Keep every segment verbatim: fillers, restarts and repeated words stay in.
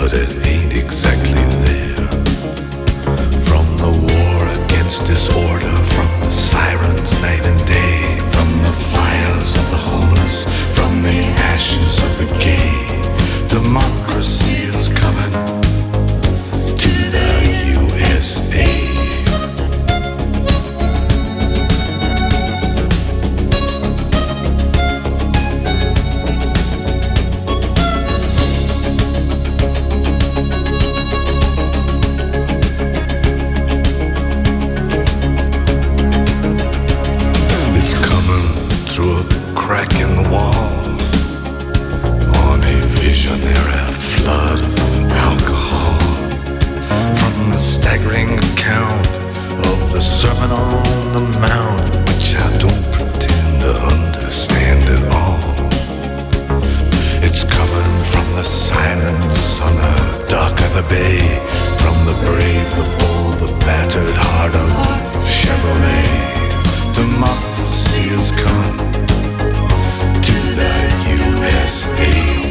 but it ain't exactly there. From the war against disorder, from the sirens night and day, from the fires of the homeless, from the ashes of the gay, democracy is coming to the U S A. Crack in the wall on a visionary flood of alcohol. From the staggering account of the Sermon on the Mount, which I don't pretend to understand at all. It's coming from the silence on the dock of the bay, from the brave, the bold, the battered heart of Chevrolet. Democracy is coming the U S A.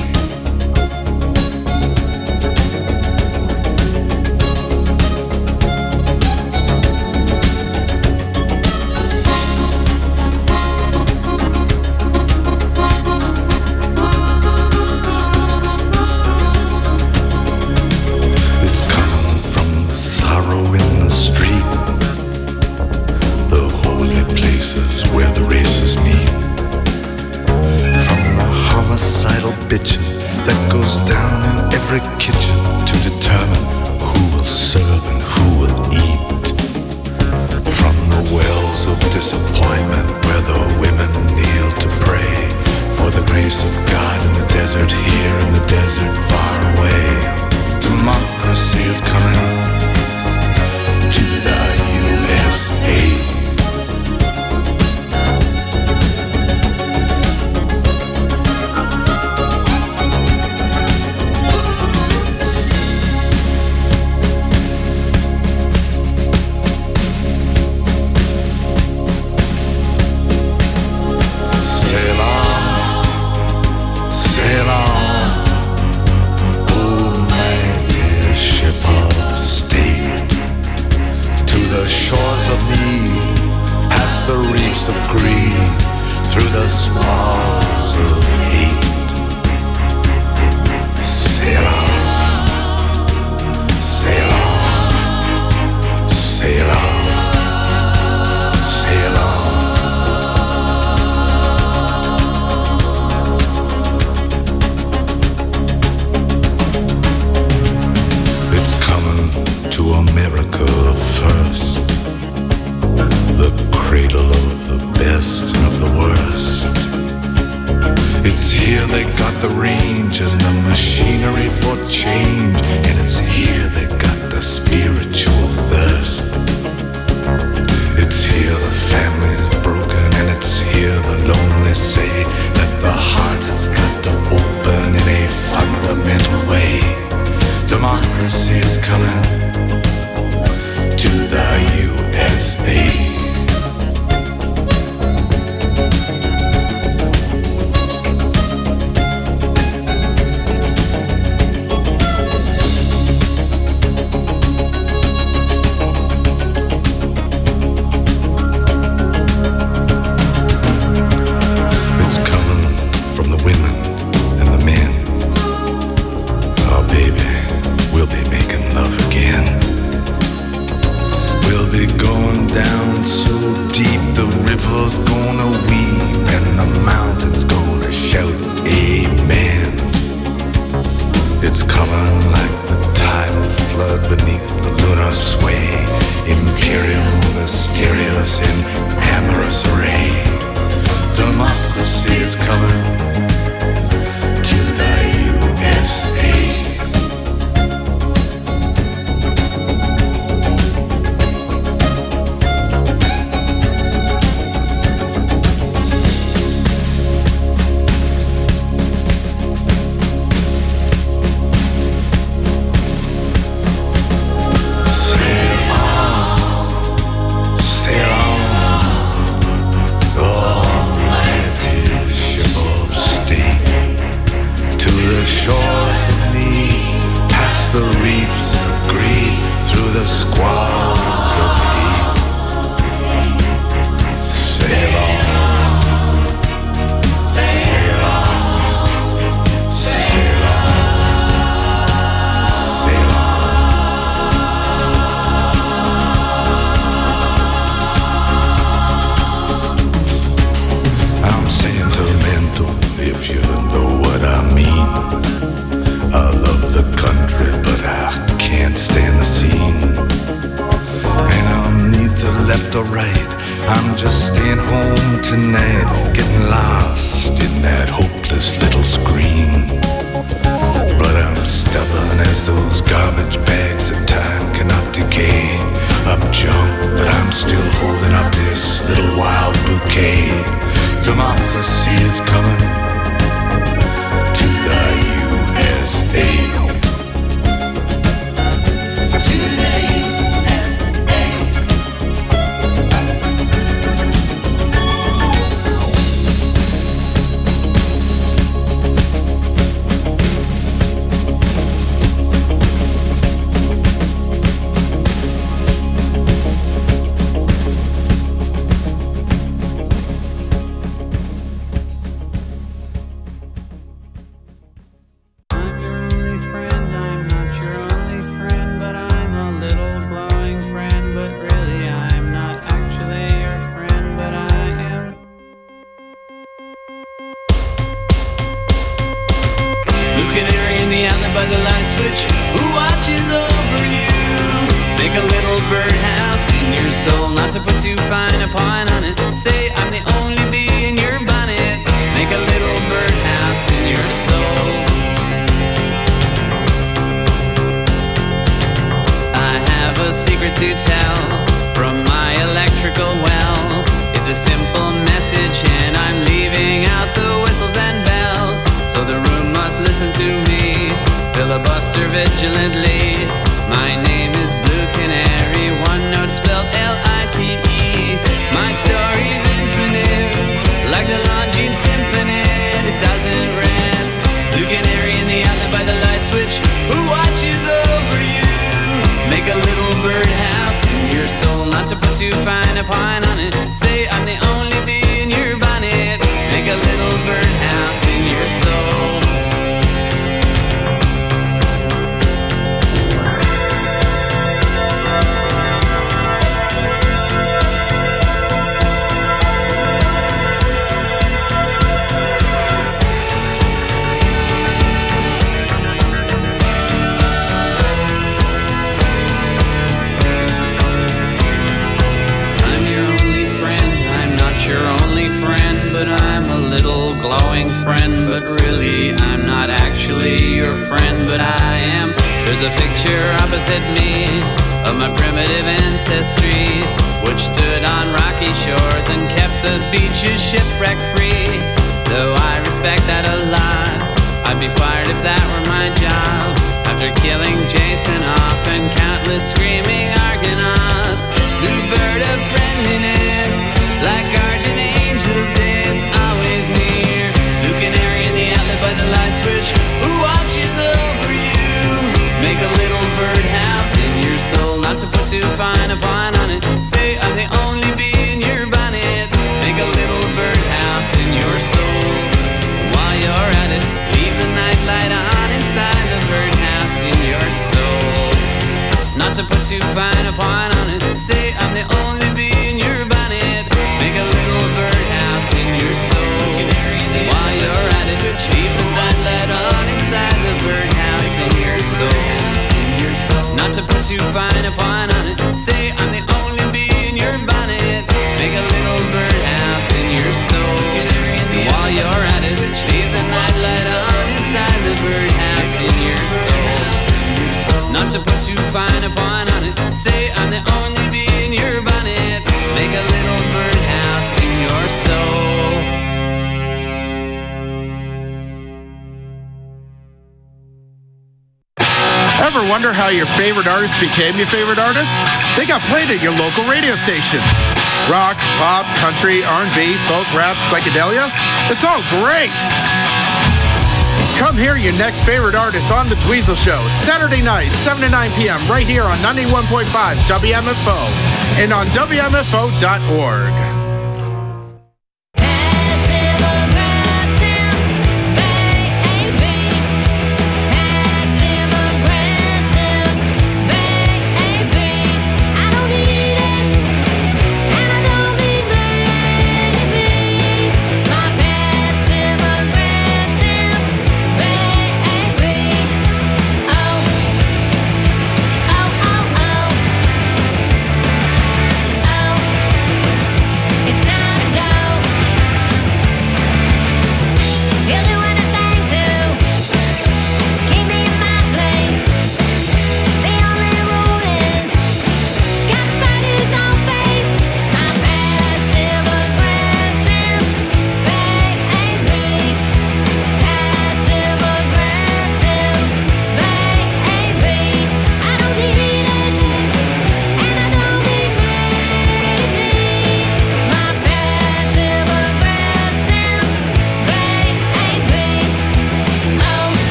It's coming from the sorrow in the street, the holy places where the races meet. Homicidal bitching that goes down in every kitchen to determine who will serve and who will eat. From the wells of disappointment where the women kneel to pray for the grace of God in the desert here, in the desert far away. Democracy is coming to the U S A. alright. I'm just staying home tonight, getting lost in that hopeless little screen. But I'm stubborn as those garbage bags that time cannot decay. I'm junk, but I'm still holding up this little wild bouquet. Democracy is coming to the U S A. To the U S A. Ever wonder how your favorite artist became your favorite artist? They got played at your local radio station. Rock, pop, country, R and B, folk, rap, psychedelia. It's all great. Come hear your next favorite artist on The Dweezil Show, Saturday night, seven to nine p.m. right here on ninety-one point five W M F O and on W M F O dot org. Oh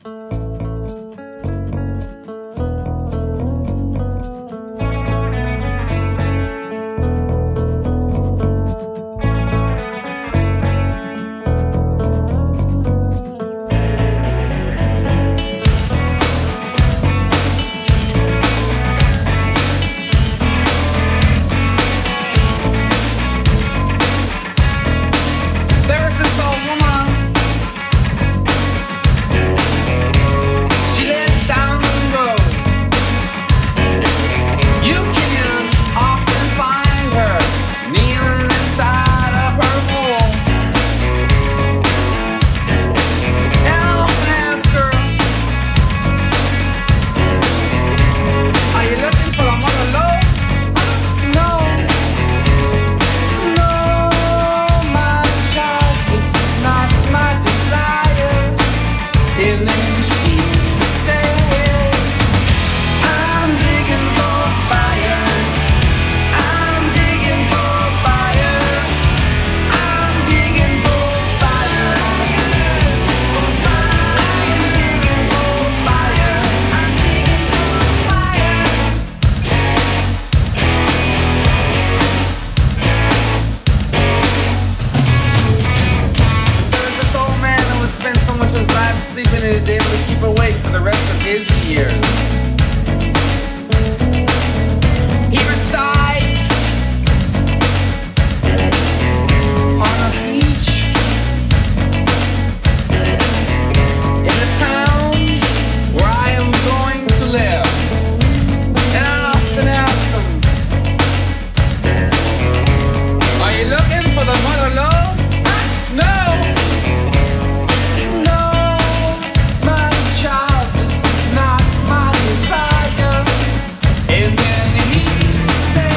Child, this is not my desire. And then he said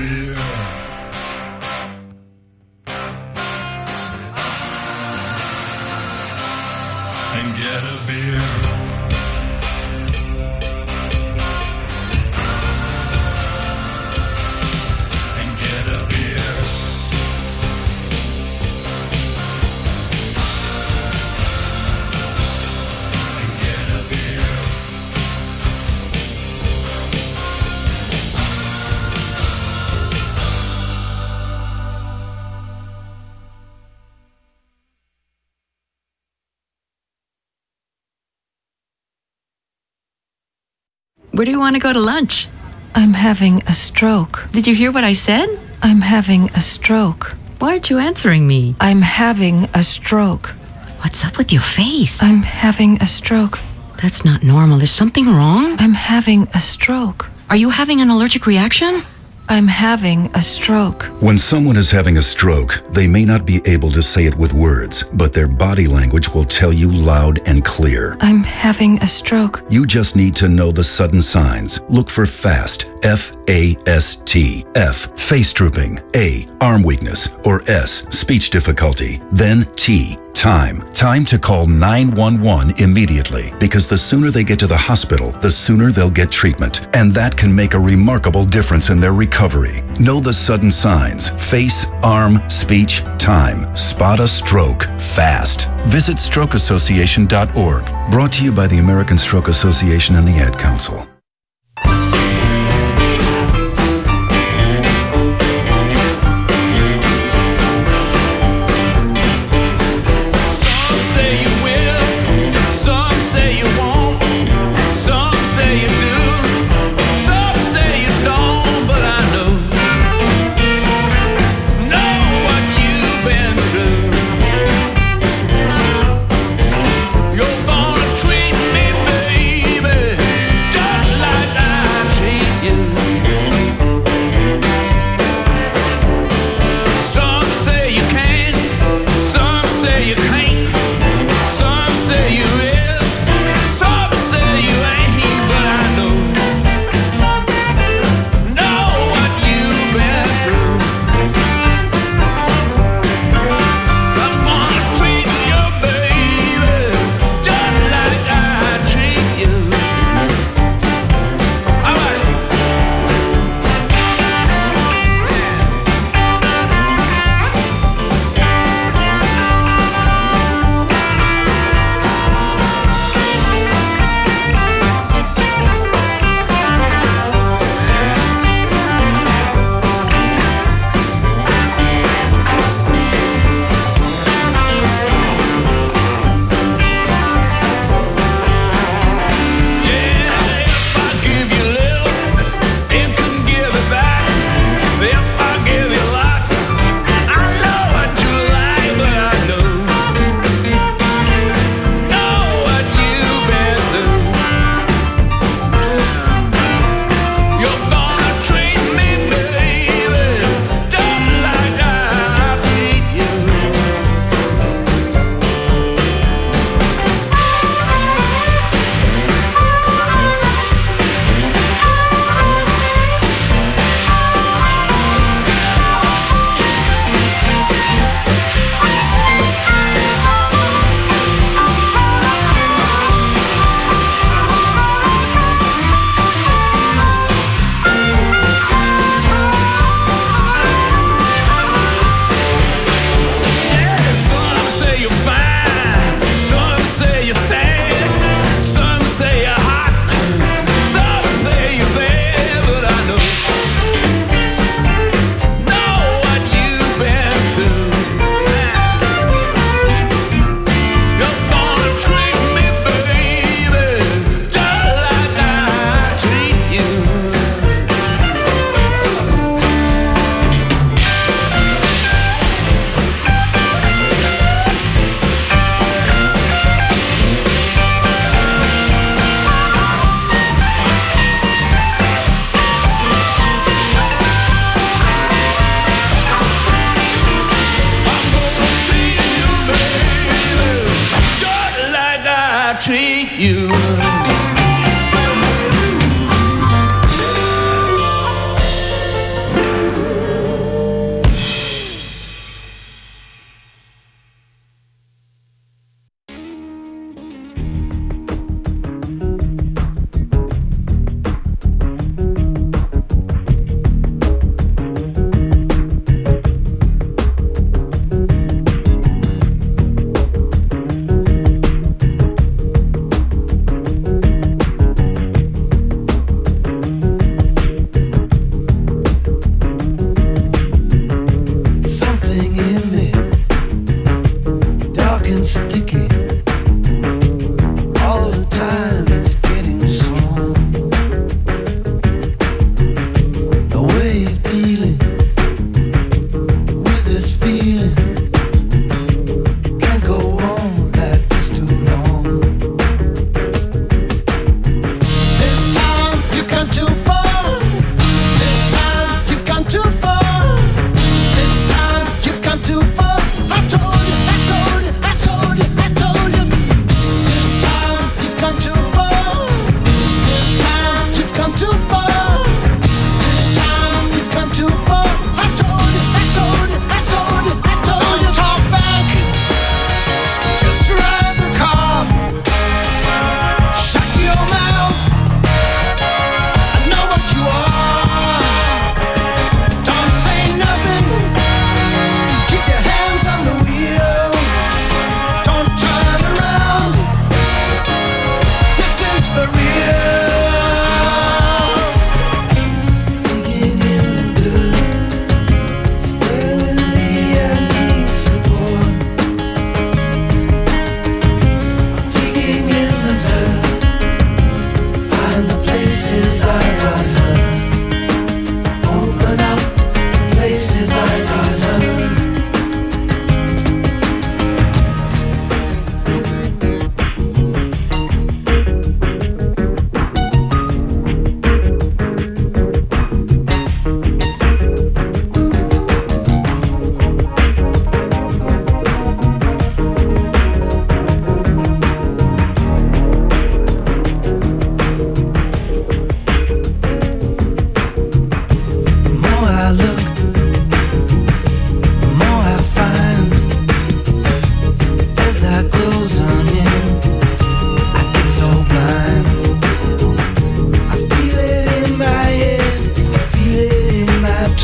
beer. And get a beer. Where do you want to go to lunch? I'm having a stroke. Did you hear what I said? I'm having a stroke. Why aren't you answering me? I'm having a stroke. What's up with your face? I'm having a stroke. That's not normal. Is something wrong? I'm having a stroke. Are you having an allergic reaction? I'm having a stroke. When someone is having a stroke, they may not be able to say it with words, but their body language will tell you loud and clear. I'm having a stroke. You just need to know the sudden signs. Look for FAST, F A S T. F, face drooping. A, arm weakness. Or S, speech difficulty. Then T, time. Time to call nine one one immediately, because the sooner they get to the hospital, the sooner they'll get treatment. And that can make a remarkable difference in their recovery. Know the sudden signs. Face, arm, speech, time. Spot a stroke fast. Visit stroke association dot org. Brought to you by the American Stroke Association and the Ad Council. You're gonna treat me, baby.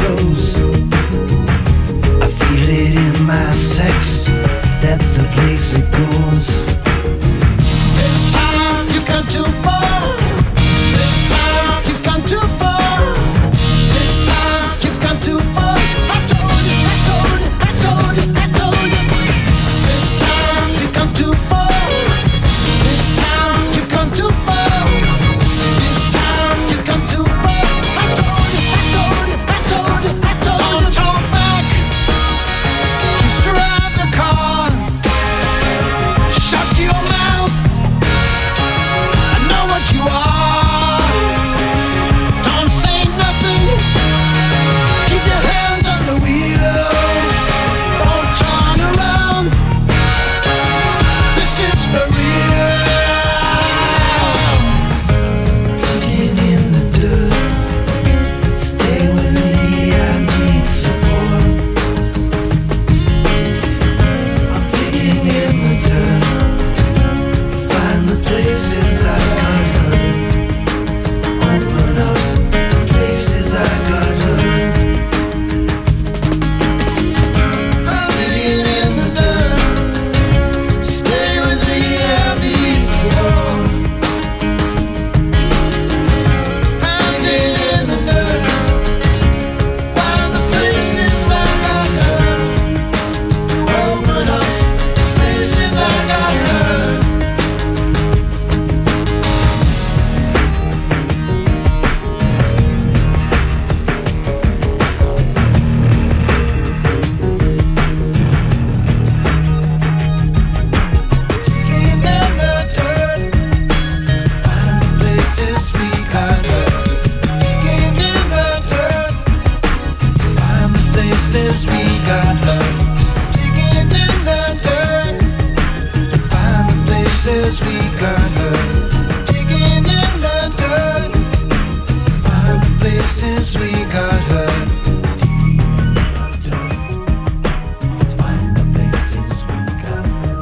goes. I feel it in my sex, that's the place it goes. This time you've gone too far. This time you've gone too far. This time you've gone too far. I told you, I told you, I told you, I told you. This time you've gone too far. This time you've gone too far. This time you've gone too far. I told you, I told you, I told you, I told you. Don't talk back. Just drive the car. Shut your mouth. I know what you are. Don't say nothing. Keep your hands on the wheel. Don't turn around. This is for real. Digging in the dirt. Stay with me, I need support. I'm digging in the dirt to find the places I got hurt. Open up the places I got hurt. I'm digging in the dirt. Stay with me, I need support. I'm digging in the dirt. Find the places I got hurt. To open up places I got hurt. Digging in the dirt. Find the places we got hurt. Digging in the dirt. Find the places we got hurt. Digging in the dirt. Find the places we got hurt. Digging in the dirt. Find the places we got hurt. Find the places we got hurt.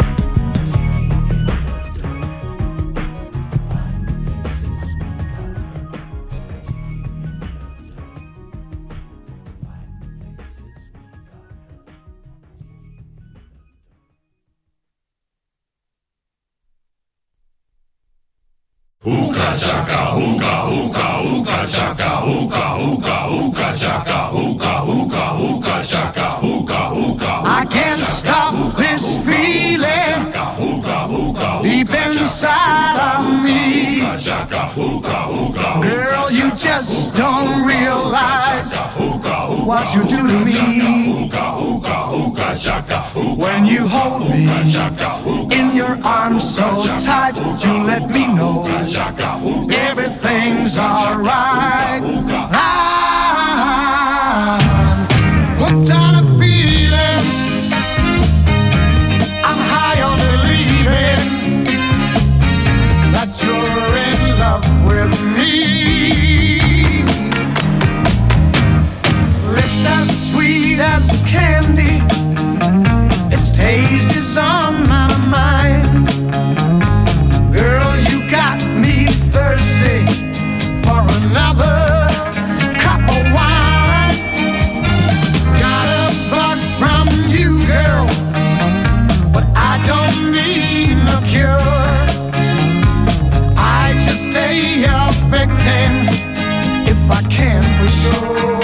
Hookah chaka, hookah, hookah, hookah chaka, hookah, hookah, hookah chaka, hookah, hookah, hookah chaka, hookah, hookah. I can't stop this feeling deep inside of me. Girl, you just don't realize what you do to me. When you hold me in your arms so tight, you let me know everything's alright. I'm hooked on a feeling. I'm high on believing that you're in love with me. Lips as sweet as candy. Its taste is on my mind. Girl, you got me thirsty for another cup of wine. Got a bug from you, girl, but I don't need no cure. I just stay a victim if I can for sure.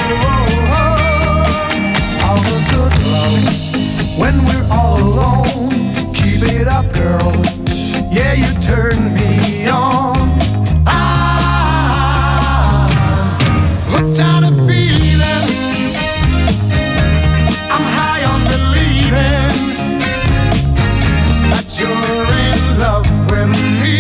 All the good love when we're all alone. Keep it up, girl. Yeah, you turn me on. I'm hooked on a feeling. I'm high on believing that you're in love with me.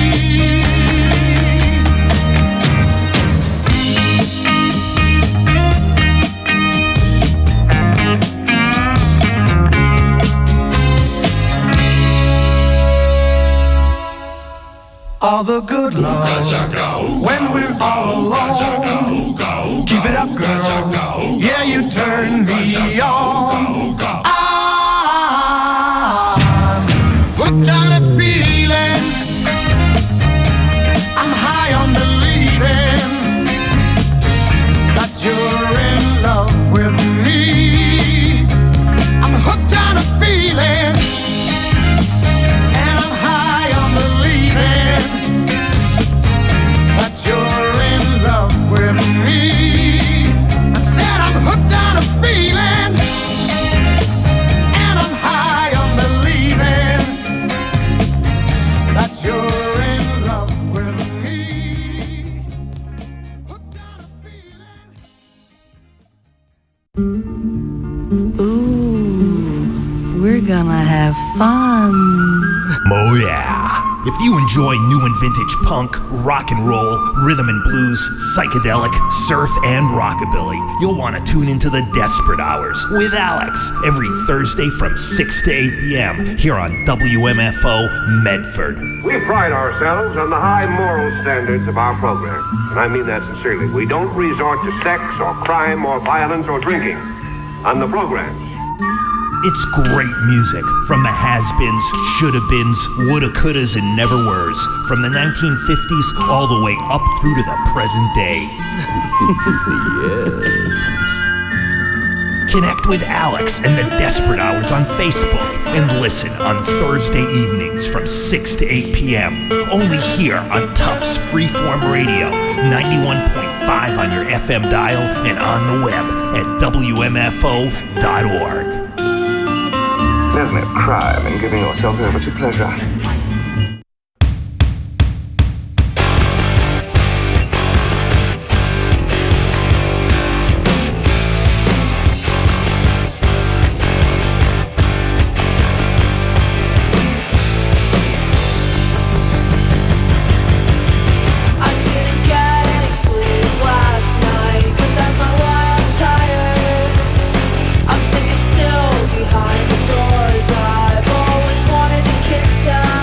All the good love when we're all alone. Keep it up, girl. Yeah, you turn me on. I'm hooked on a feeling. I'm high on believing that you're in love We're gonna have fun. Oh yeah. If you enjoy new and vintage punk, rock and roll, rhythm and blues, psychedelic, surf, and rockabilly, you'll want to tune into the Desperate Hours with Alex every Thursday from six to eight p.m. here on W M F O Medford. We pride ourselves on the high moral standards of our program, and I mean that sincerely. We don't resort to sex or crime or violence or drinking on the programs. It's great music from the has-beens, shoulda-beens, woulda-couldas, and never-weres, from the nineteen fifties all the way up through to the present day. Yes. Connect with Alex and the Desperate Hours on Facebook and listen on Thursday evenings from six to eight p.m. only here on Tufts Freeform Radio, ninety-one point five on your F M dial and on the web at W M F O dot org. There's no crime in giving yourself over to pleasure. Behind the doors, I've always wanted to kick down.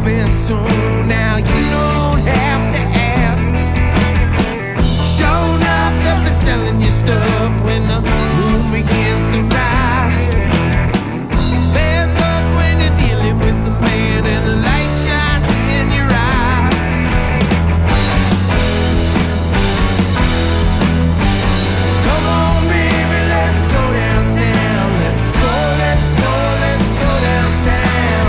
moving soon. Now you don't have to ask. Sure enough, they'll be selling you stuff when the moon begins to rise. Bad luck when you're dealing with the man and the light shines in your eyes. Come on, baby, let's go downtown. Let's go, let's go, let's go downtown.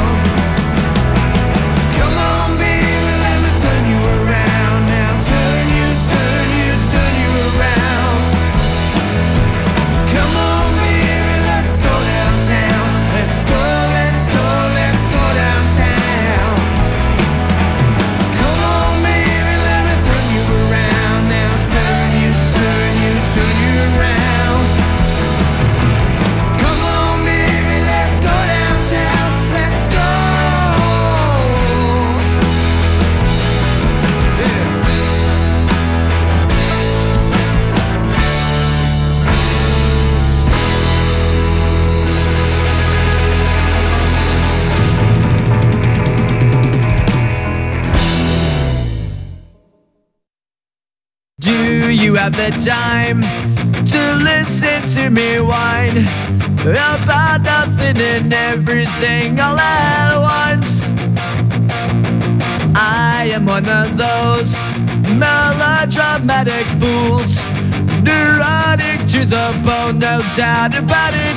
Come on, baby, let me turn you around now. Turn you, turn you, turn you around. Come on, baby, let's go downtown. Let's go, let's go, let's go downtown. Come on, baby, let me turn you around now. Turn you, turn you, turn you around. Come on, baby, let's go downtown. Let's go. Yeah. Do you have the time to listen to me whine about nothing and everything all at once? I am one of those melodramatic fools, neurotic to the bone, no doubt about it.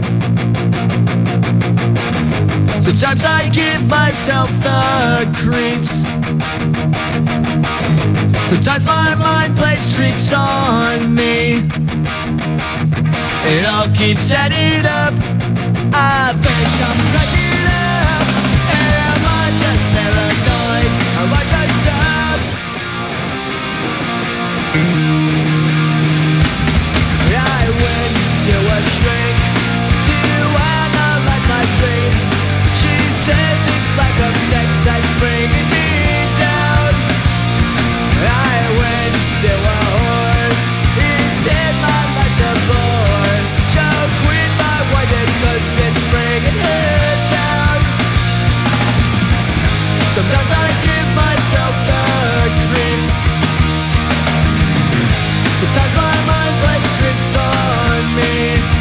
Sometimes I give myself the creeps. Sometimes my mind plays tricks on me. It all keeps adding up. I think I'm cracking up. Am I just paranoid? Am I just up? I went to a shrink to analyze my dreams. She says it's lack of sex that's bringing me down. I went to a whore. He said my life's a bore. Choke with my wife because it's bringing her down. Sometimes I give myself the creeps. Sometimes my mind plays tricks on me.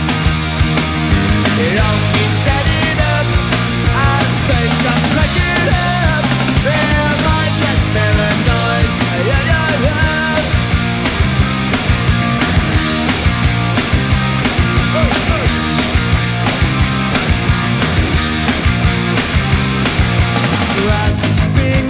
It all keeps adding up. I think I'm cracking up. Am I just paranoid? Yeah, yeah, yeah. Oh, oh. Grasping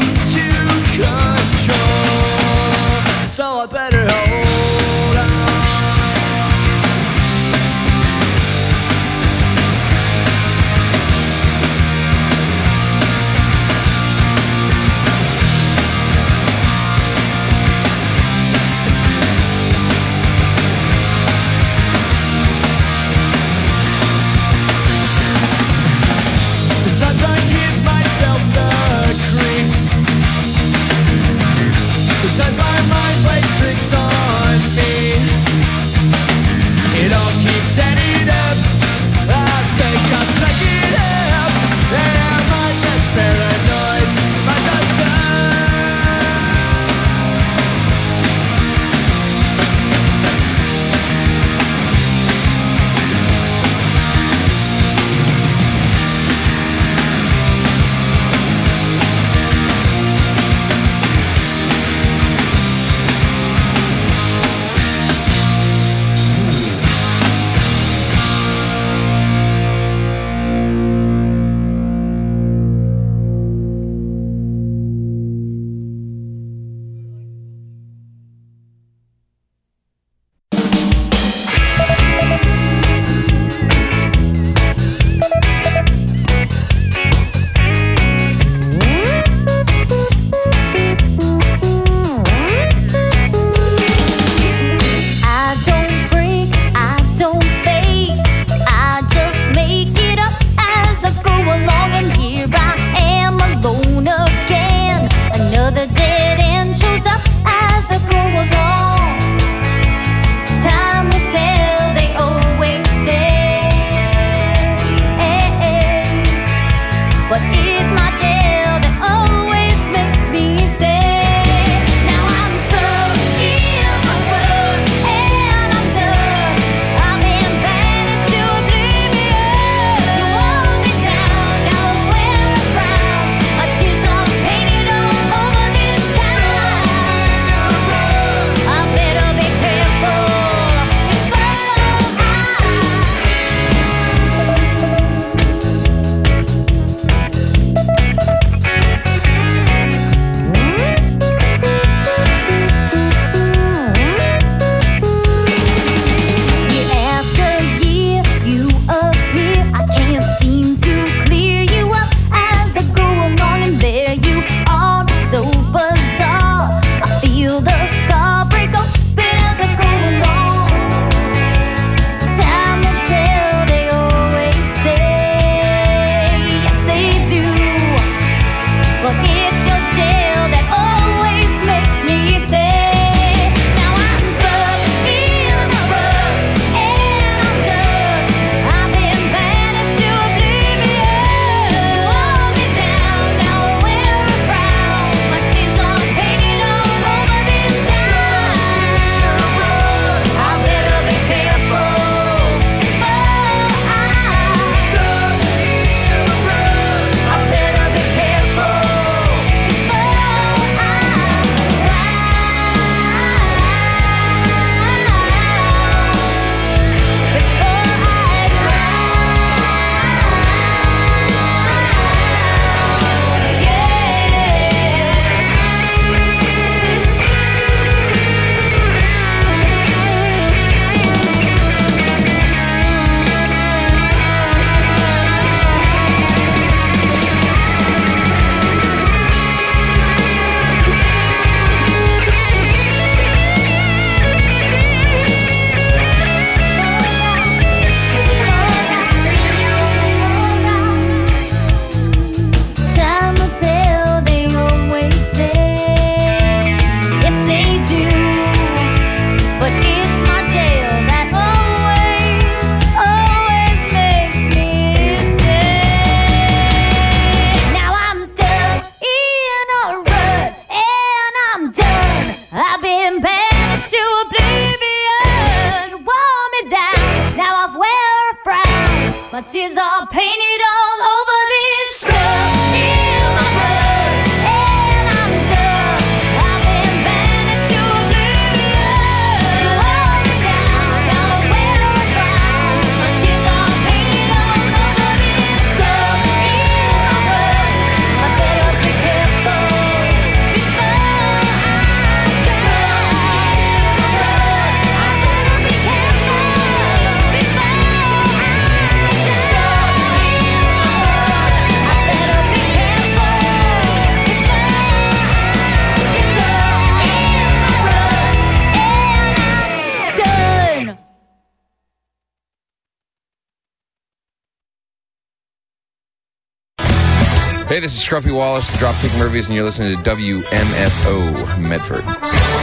Hey, this is Scruffy Wallace, the Dropkick Murphys, and you're listening to W M F O Medford.